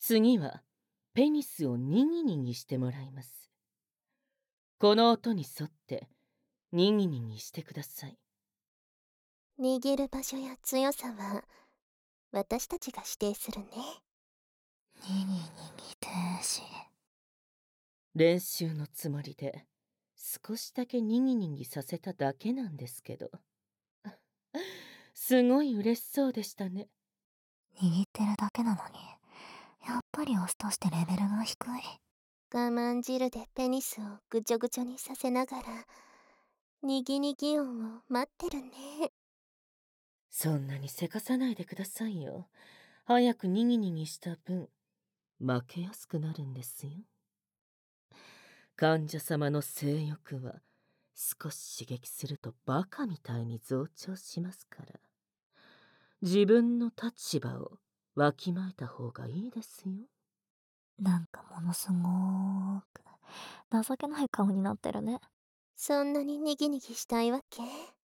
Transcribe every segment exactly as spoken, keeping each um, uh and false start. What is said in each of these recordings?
次はペニスをにぎにぎしてもらいます。この音に沿ってにぎにぎしてください。 握る場所や強さは私たちが指定するね。 にぎにぎ停止。 練習のつもりで少しだけにぎにぎさせただけなんですけど。すごい嬉しそうでしたね。 握ってるだけなのに、やっぱりオスとしてレベルが低い。 我慢汁でペニスをぐちょぐちょにさせながら、にぎにぎ音を待ってるね。 そんなにせかさないでくださいよ。早くにぎにぎした分、負けやすくなるんですよ。患者様の性欲は少し刺激するとバカみたいに増長しますから、自分の立場をわきまえた方がいいですよ。 なんかものすごーく情けない顔になってるね。 そんなににぎにぎしたいわけ？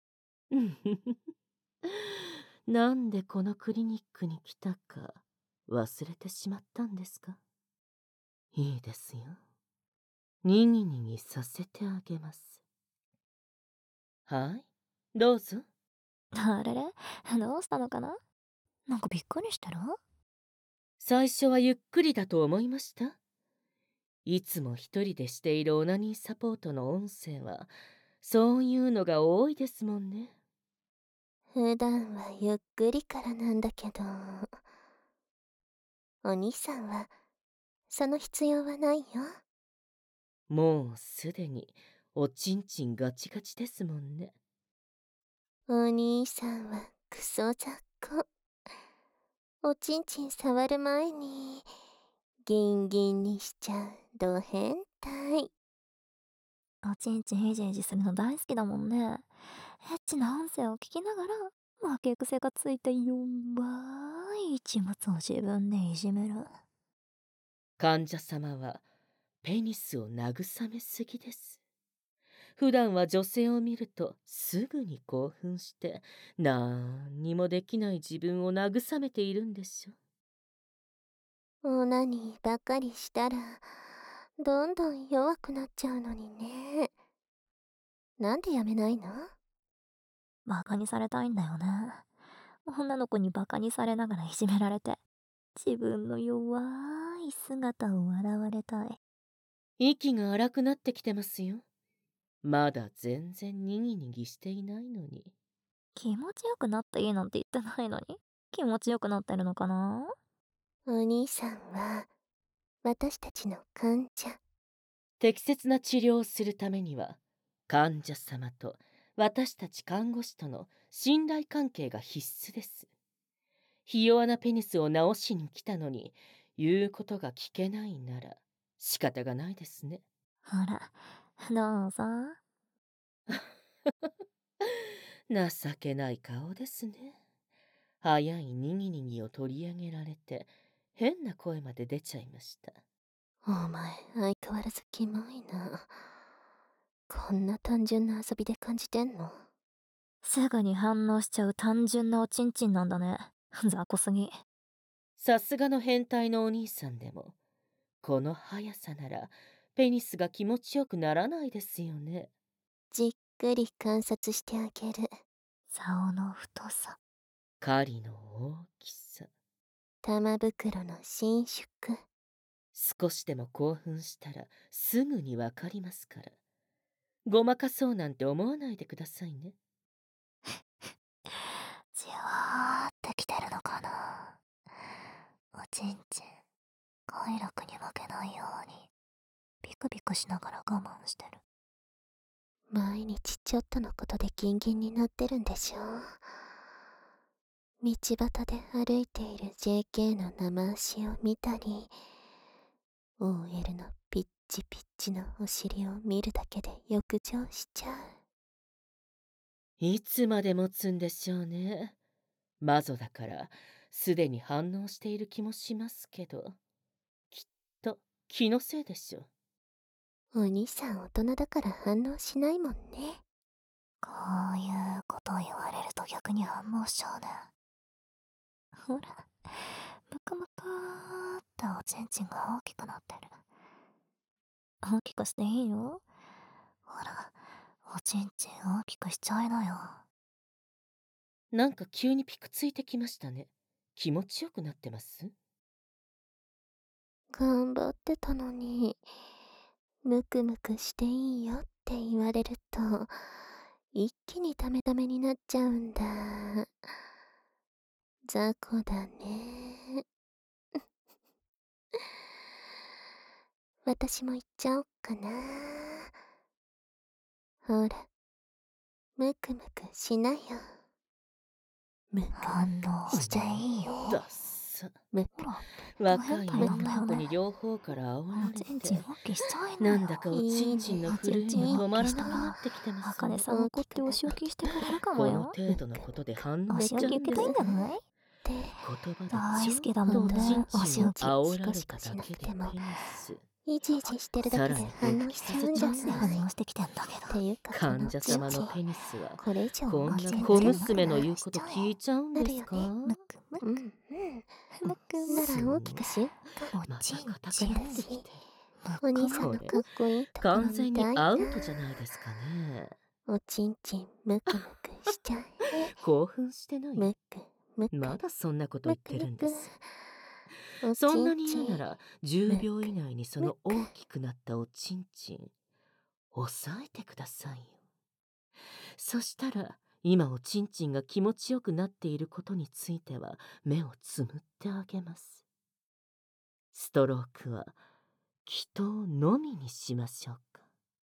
なんでこのクリニックに来たか忘れてしまったんですか？いいですよ。にぎにぎさせてあげます。はい、どうぞ。 あれれどうしたのかな。なんかびっくりしてる。 最初はゆっくりだと思いました。いつも一人でしているオナニーサポートの音声はそういうのが多いですもんね。 普段はゆっくりからなんだけど、お兄さんはその必要はないよ。 もうすでにおちんちんガチガチですもんね。 お兄さんはクソ雑魚。おちんちん触る前にギンギンにしちゃうド変態。 おちんちんいじいじするの大好きだもんね。エッチな音声を聞きながら負け癖がついた弱い一物を自分でいじめる。 患者様はペニスを慰めすぎです。普段は女性を見るとすぐに興奮してなんにもできない自分を慰めているんでしょ。 オナニーばっかりしたらどんどん弱くなっちゃうのにね。なんでやめないの？ バカにされたいんだよね。女の子にバカにされながらいじめられて、自分の弱い姿を笑われたい。 息が荒くなってきてますよ。まだ全然にぎにぎしていないのに。 気持ちよくなっていいなんて言ってないのに、気持ちよくなってるのかな。 お兄さんは私たちの患者。 適切な治療をするためには患者様と私たち看護師との信頼関係が必須です。ひ弱なペニスを直しに来たのに言うことが聞けないなら仕方がないですね。 ほら、どうぞ。 情けない顔ですね。早いにぎにぎを取り上げられて変な声まで出ちゃいました。 お前相変わらずキモいな。こんな単純な遊びで感じてんの？ すぐに反応しちゃう単純なおちんちんなんだね。雑魚すぎ。 さすがの変態のお兄さんでもこの速さならペニスが気持ちよくならないですよね。 じっくり観察してあげる。 竿の太さ、 狩りの大きさ。 玉袋の伸縮。 少しでも興奮したらすぐにわかりますから。ごまかそうなんて思わないでくださいね。 じわーってきてるのかな。おちんちん、快楽に負けないように、ピクピクしながら我慢してる。 毎日ちょっとのことでギンギンになってるんでしょ。道端で歩いている ジェーケー の生足を見たり、 オーエル のピッチピッチのお尻を見るだけで浴場しちゃう。 いつまで持つんでしょうね。マゾだからすでに反応している気もしますけど、きっと気のせいでしょう。 お兄さん大人だから反応しないもんね。 こういうこと言われると逆に反応しちゃうね。ほら、ムカムカーってちんちんが大きくなってる。大きくしていいよ。ほら、おちんちん大きくしちゃいなよ。 なんか急にピクついてきましたね。気持ちよくなってます？ 頑張ってたのに、ムクムクしていいよって言われると、一気にダメダメになっちゃうんだ。雑魚だね。私も行っちゃおっかな。ほら、ムクムクしなよ。ムク反ムク応していいよ。 だっさ。 ムクほら、 若い変態なんだ女よねの子に両方から煽らおれちんちんて、 大きしちゃいなよ。 なんだかおちんちんのおちんちん震えが止まら大きしたら、 なくなってきてますあかねね。 さん怒ってお仕置きしてくれるかもこのよ。 程度のことで反応おしちゃう仕置き受けんですか？ たいんじゃない？ って言葉で大好きだちょっとおもんね、 ちんちんをお仕置き。 煽られただけでペニス。 イジイジしてるだけで反応しちゃうんじゃなんでない？ 反応してきてんだけど。 っていうかこ患の者様のチンチン、 ペニスはこれ以上こんな大きく小なっちゃう娘の言うこと聞いちゃうんですか？ むくむくうんうんむくなむくら大きくしよっか。 おまちんちんた硬くなってきて、 お兄さんのかっこいいところ完みたいな。 全にアウトじゃないですかね。 おちんちんムクムクしちゃえ。 興奮してない？ ムクムクまだそんなこと言ってるんです。 おそんなちんちんに嫌ならじゅうびょう以内にその大きくなったおちんちん押さえてくださいよ。そしたら今おちんちんが気持ちよくなっていることについては目をつむってあげます。ストロークは祈祷のみにしましょうか。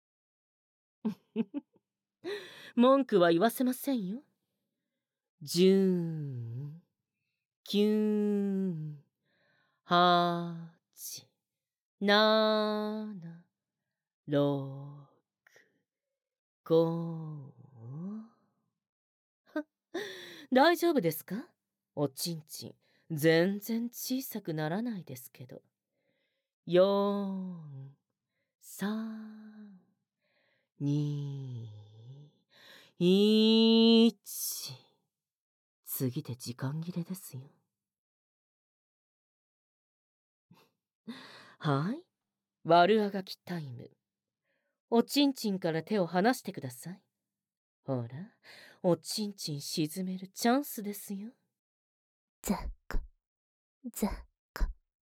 文句は言わせませんよ。じゅーん、きゅーん、はち、なな、ろく、ご。大丈夫ですか？おちんちん全然小さくならないですけど。よん、さん、に、いち。次で時間切れですよ。はい、悪あがきタイム。おちんちんから手を離してください。ほら、おちんちん沈めるチャンスですよ。 ザッコザッコ。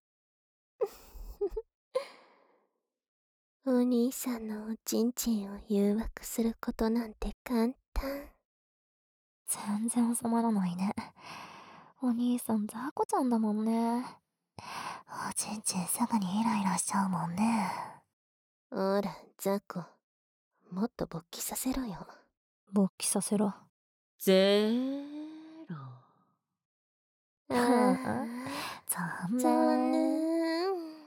お兄さんのおちんちんを誘惑することなんて簡単。 全然収まらないね。お兄さんザコちゃんだもんね。おちんちんすぐにイライラしちゃうもんね。 ほらザコ、もっと勃起させろよ。 勃起させろ。 ゼロ。 あ残あ、 念。 残念。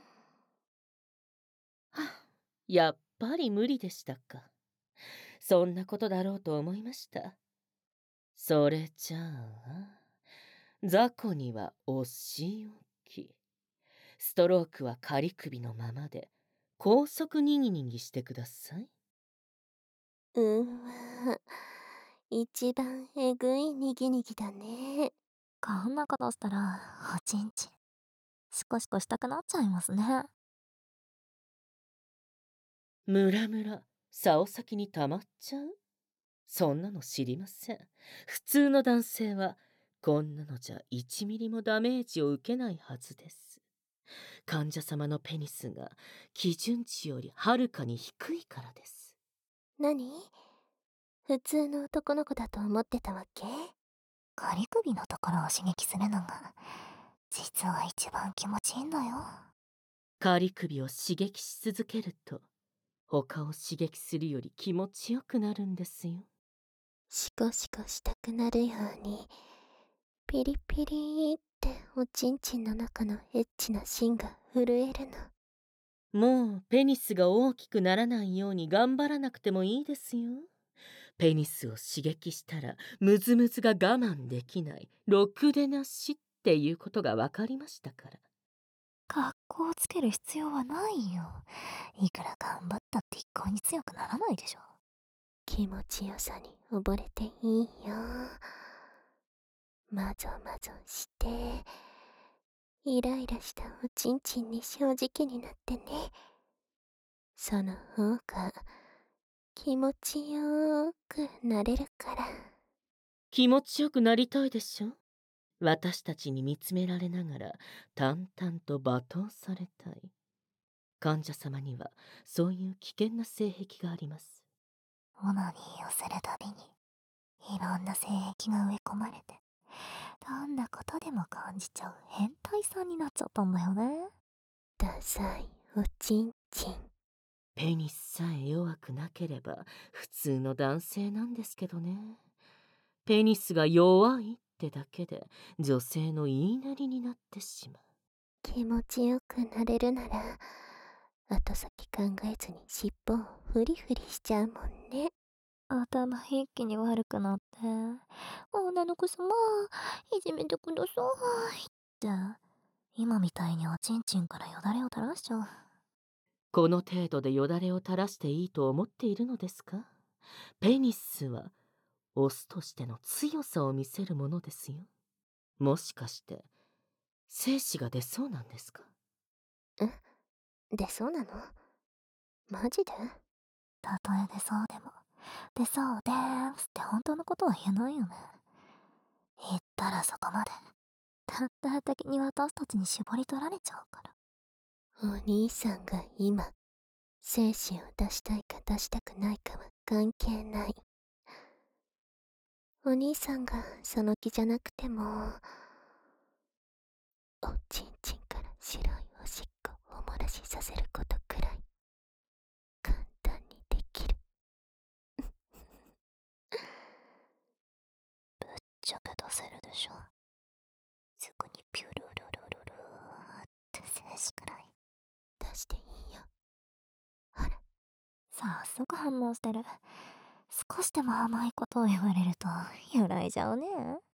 はあ、やっぱり無理でしたか。そんなことだろうと思いました。それじゃあ、雑魚にはお仕置き。ストロークは仮首のままで、高速にぎにぎしてください。 うわ、一番えぐいにぎにぎだね。 こんなことしたら、おちんちん、シコシコしたくなっちゃいますね。 ムラムラ、竿先に溜まっちゃう？そんなの知りません。普通の男性は、こんなのじゃいちミリもダメージを受けないはずです。患者様のペニスが基準値よりはるかに低いからです。 何？普通の男の子だと思ってたわけ？ 仮首のところを刺激するのが、実は一番気持ちいいんだよ。 仮首を刺激し続けると、他を刺激するより気持ちよくなるんですよ。 シコシコしたくなるように、ピリピリっておちんちんの中のエッチな芯が震えるの。 もうペニスが大きくならないように頑張らなくてもいいですよ。ペニスを刺激したらムズムズが我慢できない、ろくでなしっていうことが分かりましたから。 格好をつける必要はないよ。いくら頑張ったって一向に強くならないでしょ。 気持ちよさに溺れていいよ。まぞまぞして、 イライラしたおちんちんに正直になってね。その方が気持ちよーくなれるから。 気持ちよくなりたいでしょ。私たちに見つめられながら淡々と罵倒されたい。患者様にはそういう危険な性癖があります。 オナニーをするたびにいろんな性癖が植え込まれて、どんなことでも感じちゃう変態さんになっちゃったんだよね。 ダサいおちんちん。 ペニスさえ弱くなければ普通の男性なんですけどね。ペニスが弱いってだけで女性の言いなりになってしまう。 気持ちよくなれるなら、後先考えずに尻尾をフリフリしちゃうもんね。 頭一気に悪くなって、女の子様、いじめてくださいって、今みたいにおちんちんからよだれを垂らしちゃう。 この程度でよだれを垂らしていいと思っているのですか？ペニスはオスとしての強さを見せるものですよ。もしかして精子が出そうなんですか？ ん？出そうなの？マジで？ たとえ出そうでも、出そうでーすって本当のことは言えないよね。言ったらそこまで、たった的に私たちに絞り取られちゃうから。 お兄さんが今、精子を出したいか出したくないかは関係ない。お兄さんがその気じゃなくても、おちんちんから白いおしっこを漏らしさせることくらい簡単にできる。 ぶっちゃけ出せるでしょ。すぐにピュルルルルルーって精子くらい。 出していいよ。ほら。 早速反応してる。少しでも甘いことを言われると揺らいじゃうね。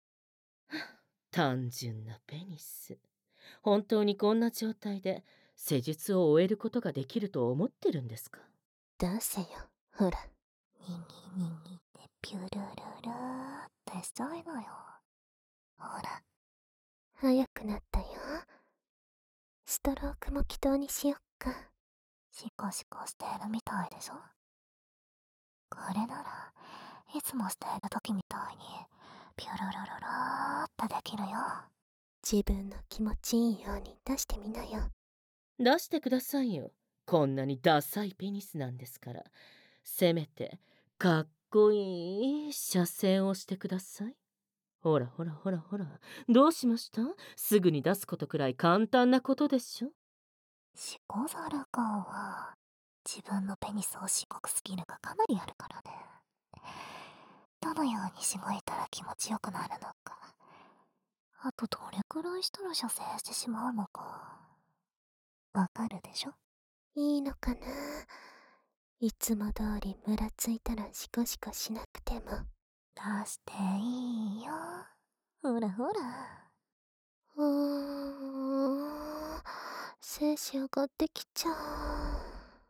単純なペニス。本当にこんな状態で施術を終えることができると思ってるんですか？ 出せよ、ほら。 にぎにぎってピュルルルーってしちゃいなよ。ほら。 早くなったよ。ストロークも祈祷にしよっか。 シコシコしてるみたいでしょ。これならいつもしている時みたいにピュルルルルーってできるよ。 自分の気持ちいいように出してみなよ。 出してくださいよ。こんなにダサいペニスなんですから。せめてかっこいい射精をしてください。ほらほらほらほら、どうしました？すぐに出すことくらい簡単なことでしょ。 シコザルかは自分のペニスをしごくスキルがかなりあるからね。どのようにしごいたら気持ちよくなるのか、あとどれくらいしたら射精してしまうのかわかるでしょ。 いいのかな？いつも通りムラついたらシコシコしなくても。 出していいよ。ほらほら。 うーん、精子上がってきちゃう。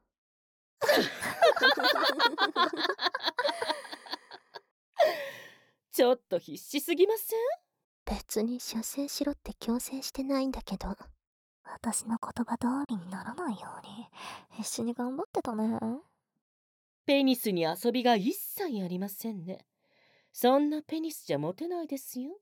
ちょっと必死すぎません？ 別に射精しろって強制してないんだけど。 私の言葉通りにならないように必死に頑張ってたね。 ペニスに遊びが一切ありませんね。そんなペニスじゃモテないですよ。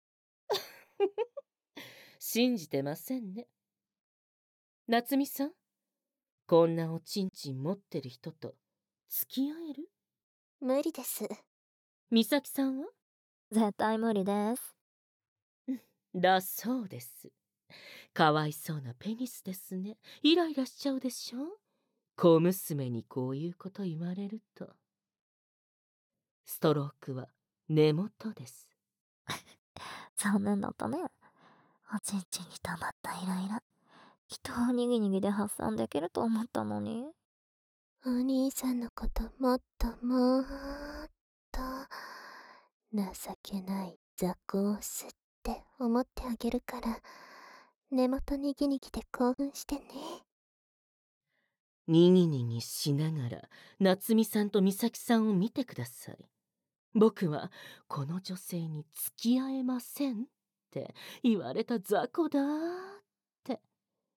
信じてませんね。夏美さん、こんなおちんちん持ってる人と付き合える？ 無理です。 美咲さんは？ 絶対無理です。 だそうです。かわいそうなペニスですね。イライラしちゃうでしょ。小娘にこういうこと言われると。ストロークは根元です。 残念だったね。おちんちんに溜まったイライラ、人をにぎにぎで発散できると思ったのに。 お兄さんのこともっともっと情けない雑魚オスって思ってあげるから、根元にぎにぎで興奮してね。 にぎにぎしながら夏美さんと美咲さんを見てください。僕はこの女性に付き合えませんって言われた雑魚だーっ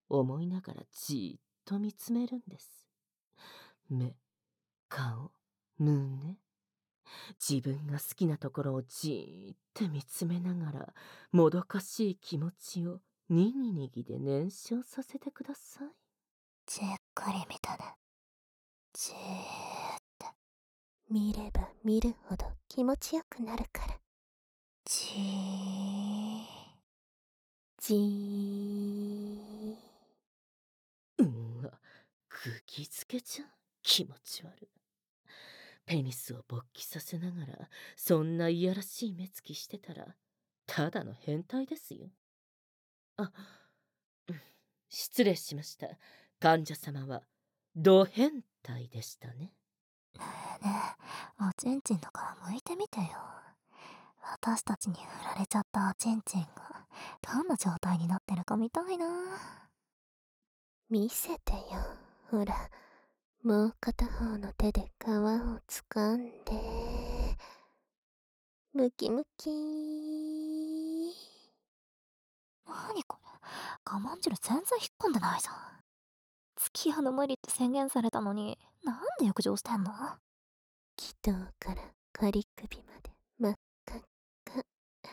思いながらじーっと見つめるんです。目、顔、胸。自分が好きなところをじーって見つめながら、もどかしい気持ちをにぎにぎで燃焼させてください。 じっくり見たね。じーって。 見れば見るほど気持ちよくなるから。 じー。 じー。 うんわ、釘付けじゃん。気持ち悪い。ペニスを勃起させながら、そんないやらしい目つきしてたら、ただの変態ですよ。あ、うん、失礼しました。患者様は、ド変態でしたね。 ねえねえ、おちんちんとか向いてみてよ。私たちに振られちゃったおちんちんがどんな状態になってるか見たいな。 見せてよ。ほら、もう片方の手で皮をつかんで、ムキムキー。 なにこれ、我慢汁全然引っ込んでないじゃん。付き合うの無理って宣言されたのに、なんで浴場してんの？ 気頭から仮首まで真っ赤っか。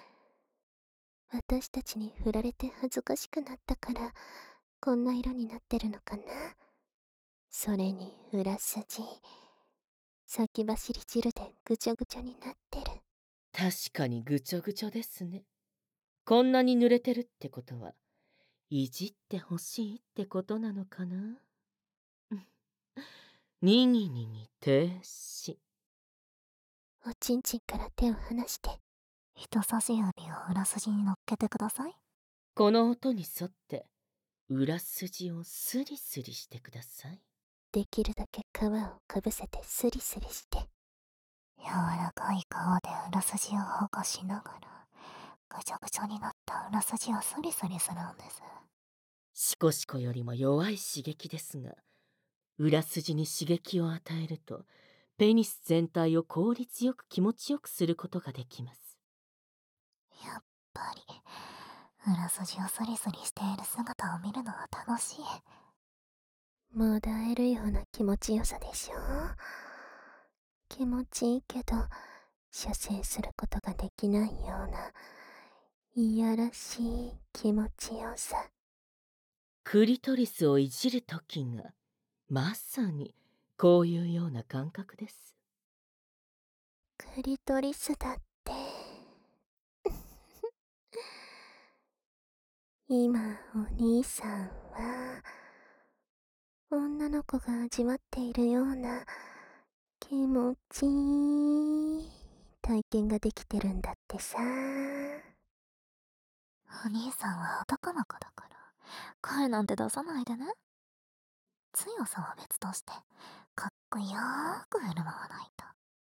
私たちに振られて恥ずかしくなったから、こんな色になってるのかな。それに裏筋、先走り汁でぐちょぐちょになってる。 確かにぐちょぐちょですね。こんなに濡れてるってことは、いじってほしいってことなのかな。にぎにぎ停止。 おちんちんから手を離して。 人差し指を裏筋に乗っけてください。 この音に沿って裏筋をスリスリしてください。 できるだけ皮をかぶせてスリスリして。 柔らかい皮で裏筋を保護しながら、ぐちょぐちょになった裏筋をスリスリするんです。 シコシコよりも弱い刺激ですが、裏筋に刺激を与えると、ペニス全体を効率よく気持ちよくすることができます。 やっぱり、裏筋をスリスリしている姿を見るのは楽しい。 もだえるような気持ちよさでしょ。気持ちいいけど、射精することができないような、いやらしい気持ちよさ。 クリトリスをいじるときが、まさにこういうような感覚です。 クリトリスだって。今お兄さんは女の子が味わっているような気持ちいい体験ができてるんだってさ。 お兄さんは男の子だから、声なんて出さないでね。強さは別として、かっこよーく振る舞わないと。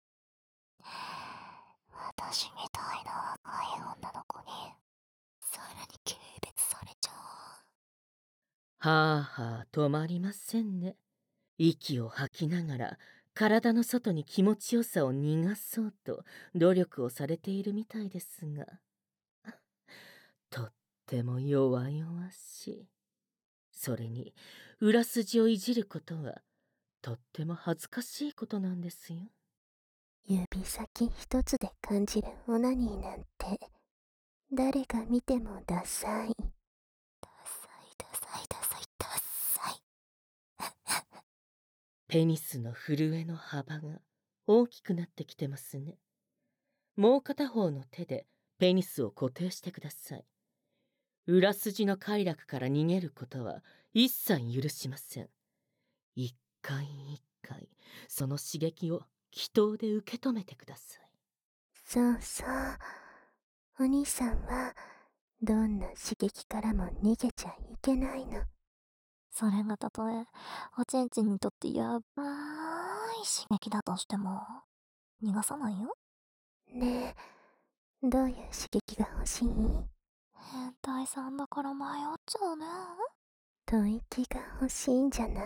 私みたいな若い女の子に、さらに軽蔑されちゃう。 はあはあ止まりませんね。息を吐きながら体の外に気持ちよさを逃がそうと努力をされているみたいですが、とっても弱々しい。それに裏筋をいじることはとっても恥ずかしいことなんですよ。 指先一つで感じるオナニーなんて誰が見てもダサい。 ダサいダサいダサいダサい。 ペニスの震えの幅が大きくなってきてますね。もう片方の手でペニスを固定してください。裏筋の快楽から逃げることは一切許しません。一回一回その刺激を気頭で受け止めてください。 そうそう。お兄さんはどんな刺激からも逃げちゃいけないの。 それがたとえおちんちんにとってやばーい刺激だとしても逃がさないよ。 ねえ、どういう刺激が欲しい？ 変態さんだから迷っちゃうね。 吐息が欲しいんじゃない？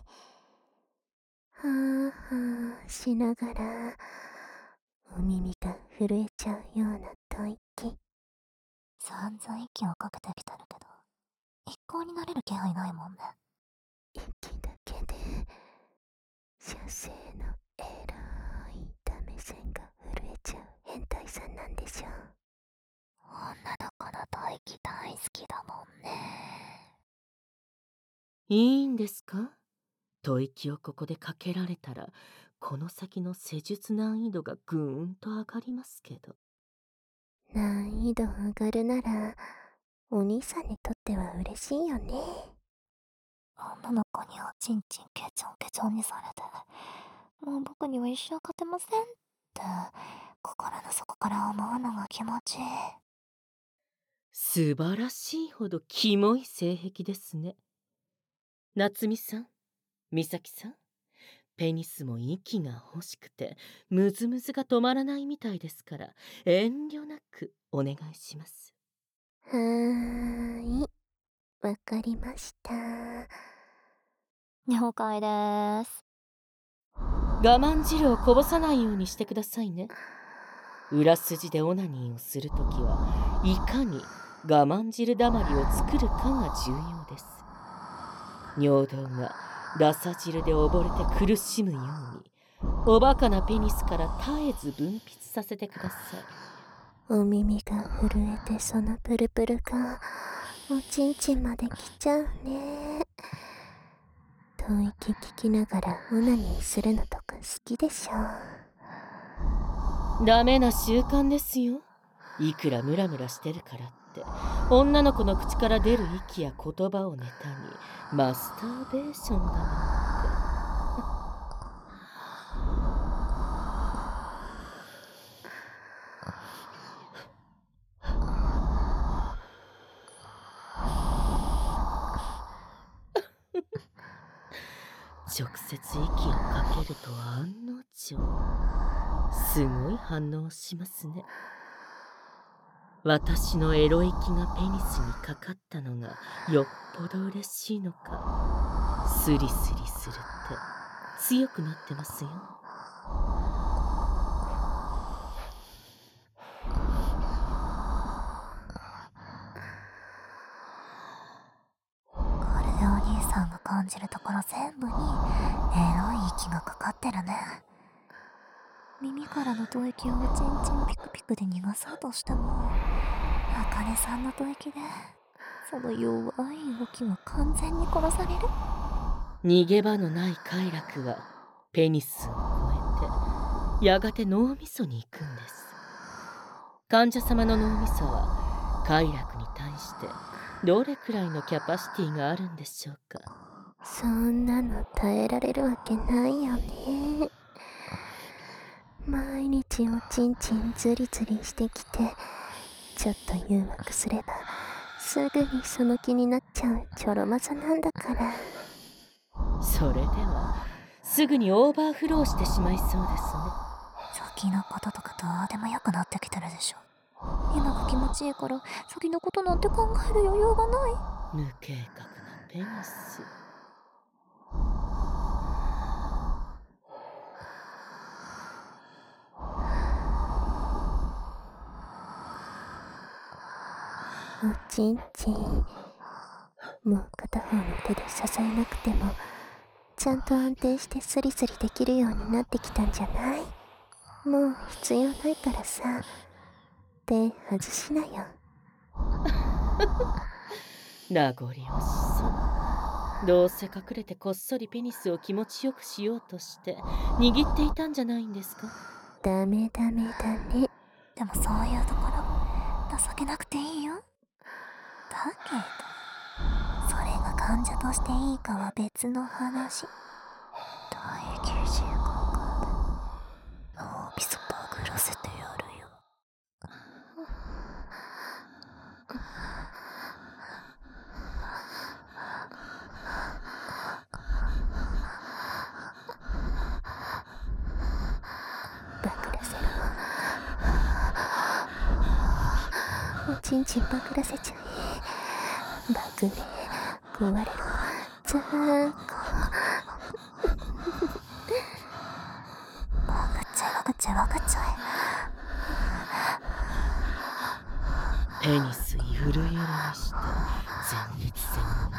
はぁはぁしながらお耳が震えちゃうような吐息。 散々息をかけてきてるけど高になれる気配ないもんね。 息だけで射精のエロいダメ線が震えちゃう変態さんなんでしょう。 女の子の吐息大好きだもんね。 いいんですか？吐息をここでかけられたら、この先の施術難易度がぐーんと上がりますけど。 難易度上がるならお兄さんにとっては嬉しいよね。 女の子におちんちんケチョンケチョンにされて、もう僕には一生勝てませんって心の底から思うのが気持ちいい。 素晴らしいほどキモい性癖ですね。夏美さん、美咲さん、ペニスも息が欲しくてムズムズが止まらないみたいですから、遠慮なくお願いします。 はーい、わかりました。 了解でーす。 我慢汁をこぼさないようにしてくださいね。裏筋でオナニーをするときはいかに我慢汁だまりを作るかが重要です。尿道がダサ汁で溺れて苦しむように、おバカなペニスから絶えず分泌させてください。 お耳が震えてそのプルプルがおちんちんまで来ちゃうね。吐息聞きながらオナニーするのとか好きでしょ。 ダメな習慣ですよ。いくらムラムラしてるからって女の子の口から出る息や言葉をネタにマスターベーションだなんて。直接息をかけると案の定すごい反応しますね。私のエロ息がペニスにかかったのがよっぽど嬉しいのか、スリスリするって強くなってますよ。 これでお兄さんが感じるところ全部にエロい息がかかってるね。耳からの吐息をおちんちんピクピクで逃がそうとしても、あかねさんの吐息でその弱い動きは完全に殺される。 逃げ場のない快楽はペニスを越えてやがて脳みそに行くんです。患者様の脳みそは快楽に対してどれくらいのキャパシティがあるんでしょうか。 そんなの耐えられるわけないよね。毎日おちんちんズリズリしてきて、ちょっと誘惑すればすぐにその気になっちゃうちょろまさなんだから。 それではすぐにオーバーフローしてしまいそうですね。 先のこととかどうでもよくなってきてるでしょ。今が気持ちいいから先のことなんて考える余裕がない。 無計画なペニス。 おちんちん、もう片方の手で支えなくてもちゃんと安定してスリスリできるようになってきたんじゃない？もう必要ないからさ、手外しなよ。 名残惜しそう。どうせ隠れてこっそりペニスを気持ちよくしようとして握っていたんじゃないんですか？ ダメダメだね。 でもそういうところ情けなくていいよ。だけどそれが患者としていいかは別の話。唾液時間で脳みそバグらせてやるよ。 バグらせろ。おちんちんバグらせちゃえ。バグね、壊れろ、ザーコ。 バグっちゃえバグっちゃえバグっちゃペニスゆるゆるにして前立腺を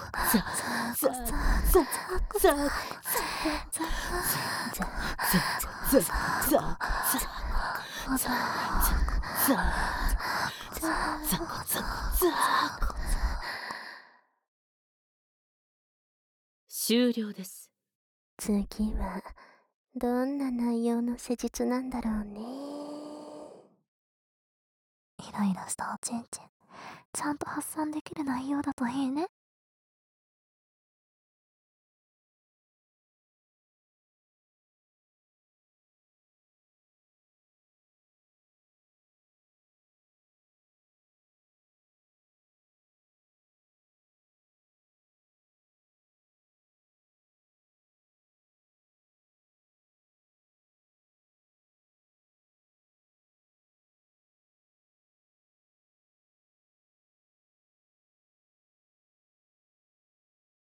終了です。 次はどんな内容の施術なんだろうね。 イライラしたおちんちん、ちゃんと発散できる内容だといいね。